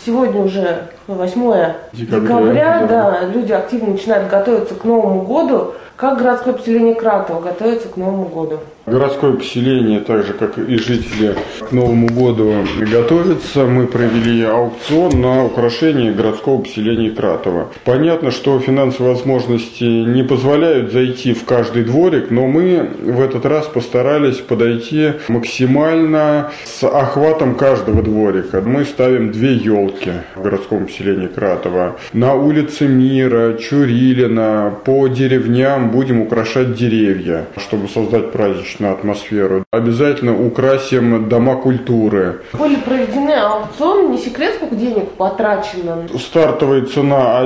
Сегодня уже 8 декабря, да, люди активно начинают готовиться к Новому году. Как городское поселение Кратово готовится к Новому году? Городское поселение, так же как и жители, к Новому году готовятся. Мы провели аукцион на украшение городского поселения Кратово. Понятно, что финансовые возможности не позволяют зайти в каждый дворик, но мы в этот раз постарались подойти максимально с охватом каждого дворика. Мы ставим 2 елки в городском поселении Кратово. На улице Мира, Чурилина, по деревням будем украшать деревья, чтобы создать праздничную атмосферу. Обязательно украсим дома культуры. Были проведены аукционы, не секрет, сколько денег потрачено? Стартовая цена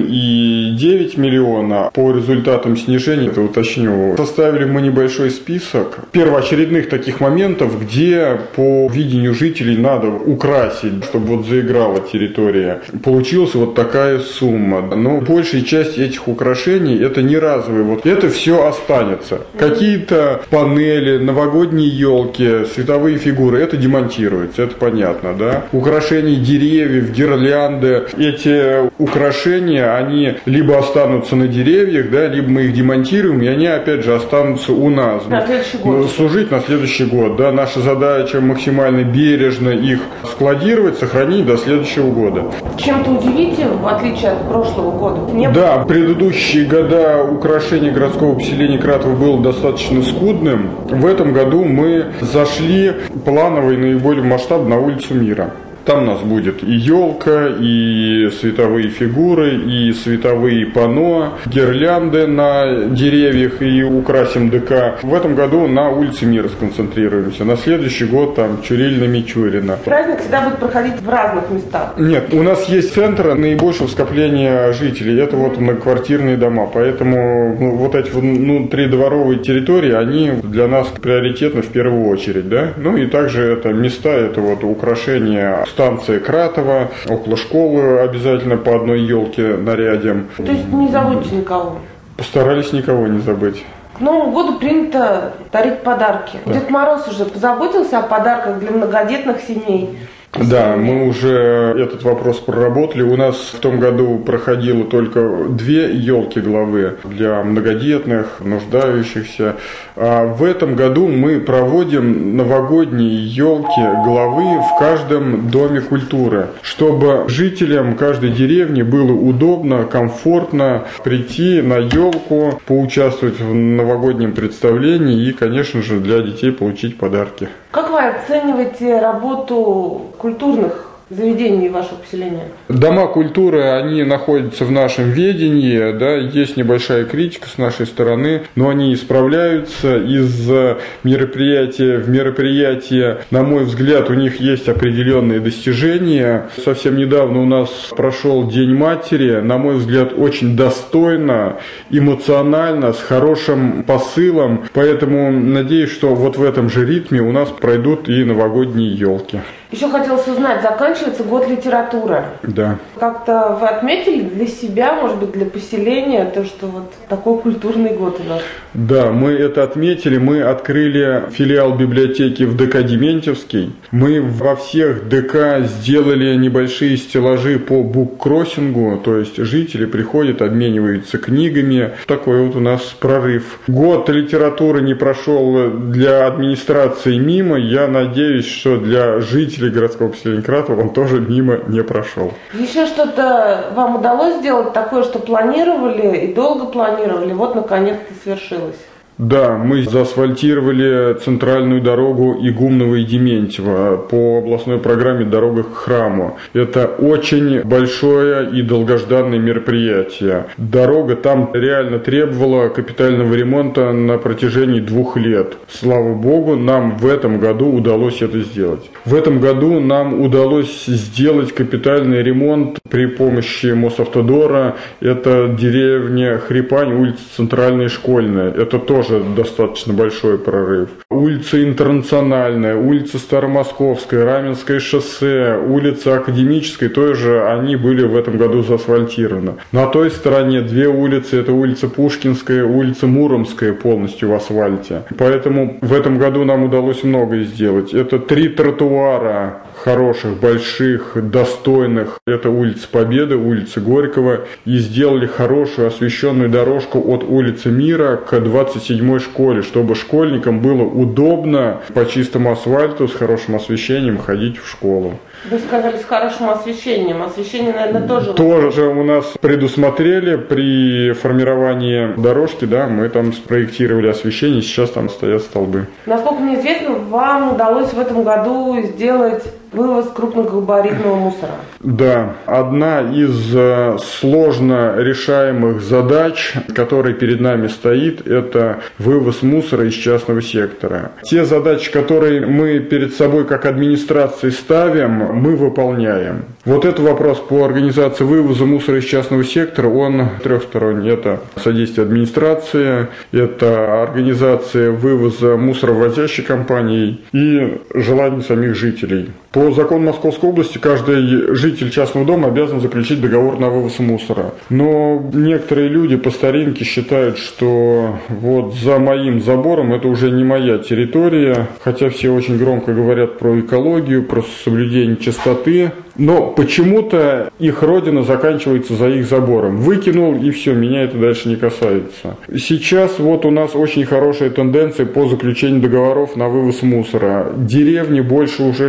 1,9 миллиона. По результатам снижения, это уточню, составили мы небольшой список первоочередных таких моментов, где по видению жителей надо украсить, чтобы вот заиграла территория. Получилась вот такая сумма. Но большая часть этих украшений это не разовые. Вот это все останется. Какие-то панели, новогодние елки, световые фигуры, это демонтируется, это понятно, да? Украшения деревьев, гирлянды, эти украшения, они либо останутся на деревьях, да, либо мы их демонтируем, и они опять же останутся у нас. На следующий год. Служить на следующий год, да? Наша задача максимально бережно их складировать, сохранить до следующего года. Чем-то удивите, в отличие от прошлого года? Да, в предыдущие года украшение городского поселения Кратово было достаточно скудным. В этом году мы зашли планово и наиболее масштабно на улицу Мира. Там у нас будет и елка, и световые фигуры, и световые панно, гирлянды на деревьях, и украсим ДК. В этом году на улице Мира сконцентрируемся. На следующий год там Чурилина, Мичурина. Праздник всегда будет проходить в разных местах? Нет, у нас есть центр наибольшего скопления жителей. Это вот многоквартирные дома. Поэтому вот эти внутридворовые территории, они для нас приоритетны в первую очередь. Да? Ну и также это места, это вот украшения. Станция Кратово, около школы обязательно по одной елке нарядим. То есть не забудьте никого? Постарались никого не забыть. К Новому году принято дарить подарки. Да. Дед Мороз уже позаботился о подарках для многодетных семей? Да, мы уже этот вопрос проработали. У нас в том году проходило только 2 елки главы для многодетных, нуждающихся. А в этом году мы проводим новогодние елки главы в каждом доме культуры, чтобы жителям каждой деревни было удобно, комфортно прийти на елку, поучаствовать в новогоднем представлении и, конечно же, для детей получить подарки. Как вы оцениваете работу культурных заведений вашего поселения? Дома культуры, они находятся в нашем ведении, да, есть небольшая критика с нашей стороны, но они исправляются из мероприятия в мероприятие. На мой взгляд, у них есть определенные достижения. Совсем недавно у нас прошел День матери, на мой взгляд, очень достойно, эмоционально, с хорошим посылом, поэтому надеюсь, что вот в этом же ритме у нас пройдут и новогодние елки. Еще хотелось узнать, заканчивается год литературы. Да. Как-то вы отметили для себя, может быть, для поселения, то, что вот такой культурный год у нас? Да, мы это отметили. Мы открыли филиал библиотеки в ДК Дементьевский. Мы во всех ДК сделали небольшие стеллажи по буккроссингу, то есть жители приходят, обмениваются книгами. Такой вот у нас прорыв. Год литературы не прошел для администрации мимо. Я надеюсь, что для жителей городского поселения Кратово он тоже мимо не прошел. Еще что-то вам удалось сделать такое, что планировали и долго планировали, вот наконец-то свершилось? Да, мы заасфальтировали центральную дорогу Игумново и Дементьево по областной программе «Дорога к храму». Это очень большое и долгожданное мероприятие. Дорога там реально требовала капитального ремонта на протяжении 2 лет. Слава богу, нам в этом году удалось это сделать. В этом году нам удалось сделать капитальный ремонт при помощи Мосавтодора. Это деревня Хрипань, улица Центральная, Школьная. Это тоже достаточно большой прорыв. Улица Интернациональная, улица Старомосковская, Раменское шоссе, улица Академическая, тоже они были в этом году заасфальтированы. На той стороне 2 улицы, это улица Пушкинская, улица Муромская полностью в асфальте. Поэтому в этом году нам удалось многое сделать. Это 3 тротуара хороших, больших, достойных. Это улица Победы, улица Горького. И сделали хорошую освещенную дорожку от улицы Мира к 27-й школе, чтобы школьникам было удобно по чистому асфальту с хорошим освещением ходить в школу. Вы сказали, с хорошим освещением. Освещение, наверное, тоже... Тоже у нас предусмотрели при формировании дорожки, да, мы там спроектировали освещение, сейчас там стоят столбы. Насколько мне известно, вам удалось в этом году сделать вывоз крупногабаритного мусора. Да, одна из сложно решаемых задач, которая перед нами стоит, это вывоз мусора из частного сектора. Те задачи, которые мы перед собой как администрации ставим, мы выполняем. Вот этот вопрос по организации вывоза мусора из частного сектора, он трехсторонний. Это содействие администрации, это организация вывоза мусоровозящей компанией и желание самих жителей. По закону Московской области каждый житель частного дома обязан заключить договор на вывоз мусора. Но некоторые люди по старинке считают, что вот за моим забором это уже не моя территория, хотя все очень громко говорят про экологию, про соблюдение чистоты. Но почему-то их родина заканчивается за их забором. Выкинул и все, меня это дальше не касается. Сейчас вот у нас очень хорошая тенденция по заключению договоров на вывоз мусора. Деревни больше уже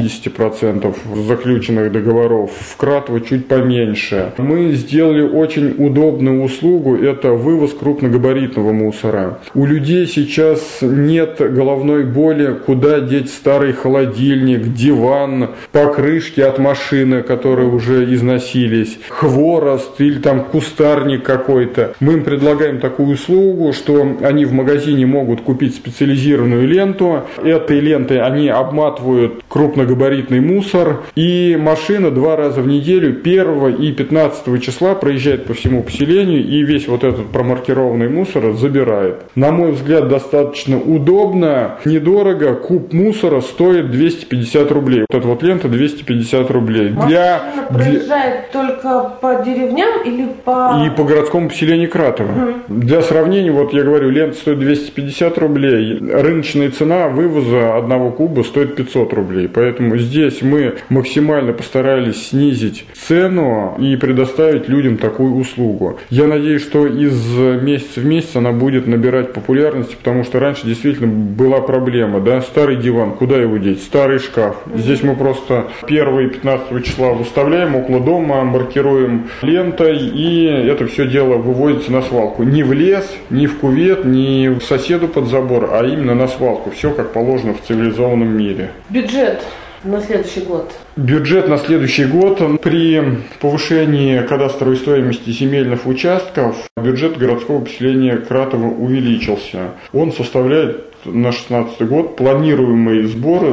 60% заключенных договоров, в Кратово чуть поменьше. Мы сделали очень удобную услугу, это вывоз крупногабаритного мусора. У людей сейчас нет головной боли, куда деть старый холодильник, диван, покрышки от машины, которые уже износились, хворост или там кустарник какой-то. Мы им предлагаем такую услугу, что они в магазине могут купить специализированную ленту. Этой лентой они обматывают крупногабаритный мусор, и машина 2 раза в неделю 1 и 15 числа проезжает по всему поселению и весь вот этот промаркированный мусор забирает. На мой взгляд, достаточно удобно, недорого. Куб мусора стоит 250 рублей. Вот эта вот лента 250 рублей. Машина проезжает только по деревням или по... И по городскому поселению Кратово. Для сравнения, вот я говорю, лента стоит 250 рублей. Рыночная цена вывоза одного куба стоит 500 рублей. Поэтому здесь мы максимально постарались снизить цену и предоставить людям такую услугу. Я надеюсь, что из месяца в месяц она будет набирать популярность, потому что раньше действительно была проблема, да, старый диван, куда его деть, старый шкаф. Здесь мы просто 1 и 15 числа выставляем около дома, маркируем лентой, и это все дело вывозится на свалку. Не в лес, не в кювет, не в соседу под забор, а именно на свалку. Все как положено в цивилизованном мире. Бюджет на следующий год? Бюджет на следующий год при повышении кадастровой стоимости земельных участков бюджет городского поселения Кратово увеличился. Он составляет на 2016 год планируемый сбор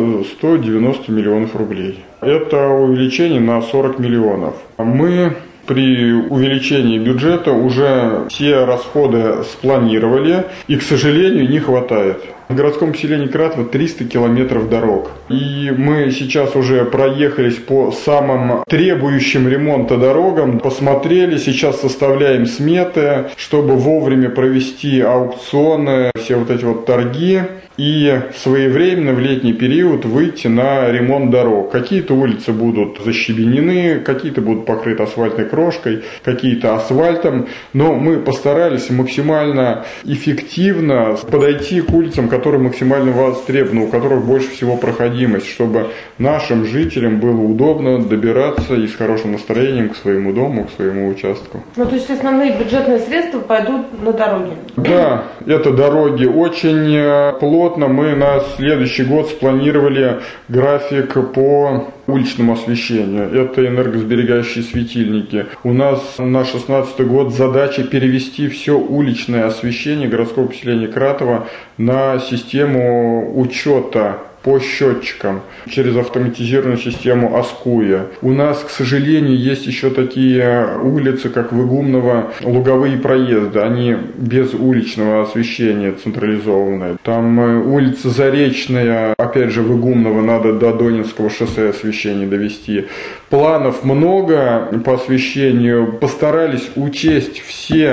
190 миллионов рублей. Это увеличение на 40 миллионов. Мы при увеличении бюджета уже все расходы спланировали, и, к сожалению, не хватает. В городском поселении Кратово 300 километров дорог. И мы сейчас уже проехались по самым требующим ремонта дорогам, посмотрели, сейчас составляем сметы, чтобы вовремя провести аукционы, все вот эти вот торги, и своевременно в летний период выйти на ремонт дорог. Какие-то улицы будут защебенены, какие-то будут покрыты асфальтной крошкой, какие-то асфальтом, но мы постарались максимально эффективно подойти к улицам, которые максимально востребованы, у которых больше всего проходимость, чтобы нашим жителям было удобно добираться и с хорошим настроением к своему дому, к своему участку. Ну, то есть основные бюджетные средства пойдут на дороги? Да, это дороги очень плотно. Мы на следующий год спланировали график по уличному освещению. Это энергосберегающие светильники. У нас на 2016 год задача перевести все уличное освещение городского поселения Кратово на систему учета по счетчикам через автоматизированную систему Аскуя. У нас, к сожалению, есть еще такие улицы, как в Игумново, луговые проезды. Они без уличного освещения централизованные. Там улица Заречная, опять же, в Игумново надо до Донинского шоссе освещение довести. Планов много по освещению. Постарались учесть все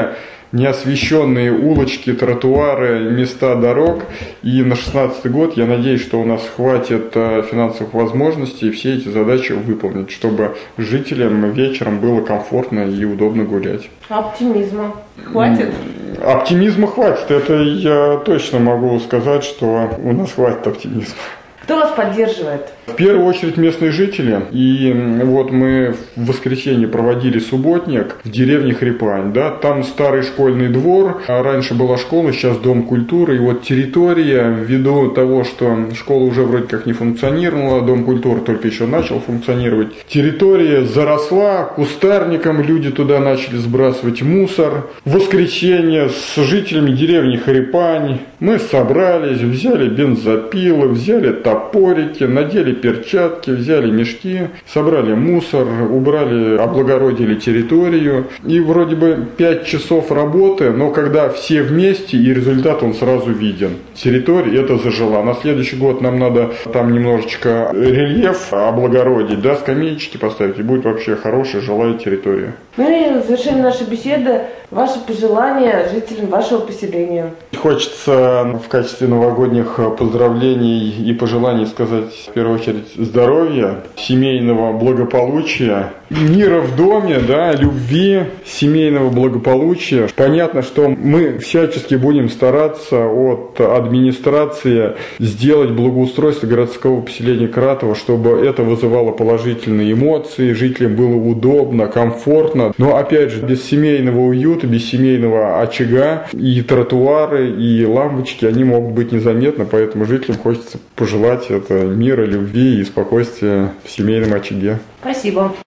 неосвещенные улочки, тротуары, места дорог. И на 2016 год я надеюсь, что у нас хватит финансовых возможностей все эти задачи выполнить, чтобы жителям вечером было комфортно и удобно гулять. Оптимизма хватит? Оптимизма хватит, это я точно могу сказать, что у нас хватит оптимизма. Кто вас поддерживает? В первую очередь местные жители. И вот мы в воскресенье проводили субботник в деревне Хрипань. Да? Там старый школьный двор. Раньше была школа, сейчас дом культуры. И вот территория, ввиду того, что школа уже вроде как не функционировала, дом культуры только еще начал функционировать, территория заросла кустарником, люди туда начали сбрасывать мусор. В воскресенье с жителями деревни Хрипань мы собрались, взяли бензопилы, взяли топорики, надели перчатки, взяли мешки, собрали мусор, убрали, облагородили территорию. И вроде бы 5 часов работы, но когда все вместе, и результат он сразу виден. Территория это зажила. На следующий год нам надо там немножечко рельеф облагородить, да, скамеечки поставить, и будет вообще хорошая жилая территория. Ну и в завершение нашей беседы ваши пожелания жителям вашего поселения. Хочется в качестве новогодних поздравлений и пожеланий сказать в первую очередь здоровья, семейного благополучия, мира в доме, да, любви, семейного благополучия. Понятно, что мы всячески будем стараться от администрации сделать благоустройство городского поселения Кратово, чтобы это вызывало положительные эмоции, жителям было удобно, комфортно. Но опять же, без семейного уюта, без семейного очага и тротуары, и лампочки, они могут быть незаметны, поэтому жителям хочется пожелать это мира, любви и спокойствия в семейном очаге. Спасибо.